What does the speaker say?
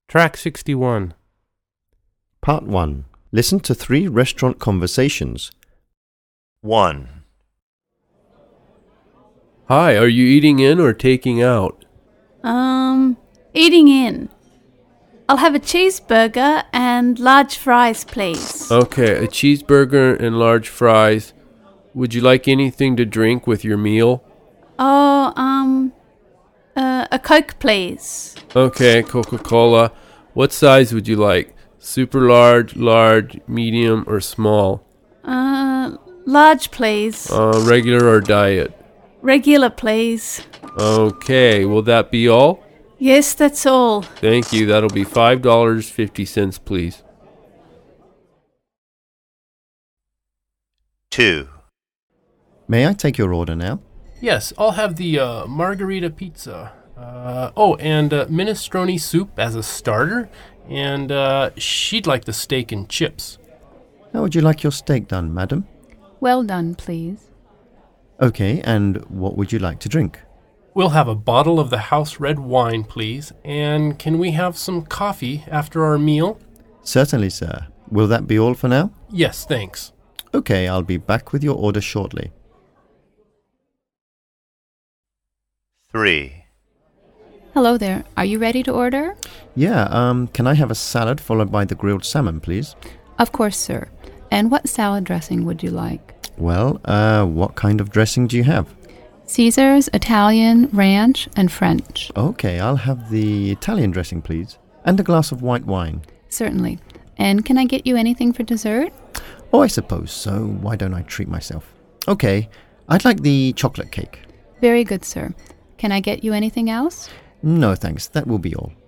Track 61. Part 1. Listen to 3 restaurant conversations. 1. Hi, are you eating in or taking out? Eating in. I'll have a cheeseburger and large fries, please. Okay, a cheeseburger and large fries. Would you like anything to drink with your meal? A Coke, please. Okay, Coca-Cola. What size would you like? Super large, medium, or small? Large, please. Regular or diet? Regular, please. Okay, will that be all? Yes, that's all. Thank you. That'll be $5.50, please. 2. May I take your order now? Yes, I'll have the margarita pizza. And minestrone soup as a starter. And she'd like the steak and chips. How would you like your steak done, madam? Well done, please. Okay, and what would you like to drink? We'll have a bottle of the house red wine, please. And can we have some coffee after our meal? Certainly, sir. Will that be all for now? Yes, thanks. Okay, I'll be back with your order shortly. 3. Hello there. Are you ready to order? Yeah, can I have a salad followed by the grilled salmon, please? Of course, sir. And what salad dressing would you like? Well, what kind of dressing do you have? Caesar's, Italian, ranch, and French. Okay, I'll have the Italian dressing, please. And a glass of white wine. Certainly. And can I get you anything for dessert? Oh, I suppose so. Why don't I treat myself? Okay, I'd like the chocolate cake. Very good, sir. Can I get you anything else? No, thanks. That will be all.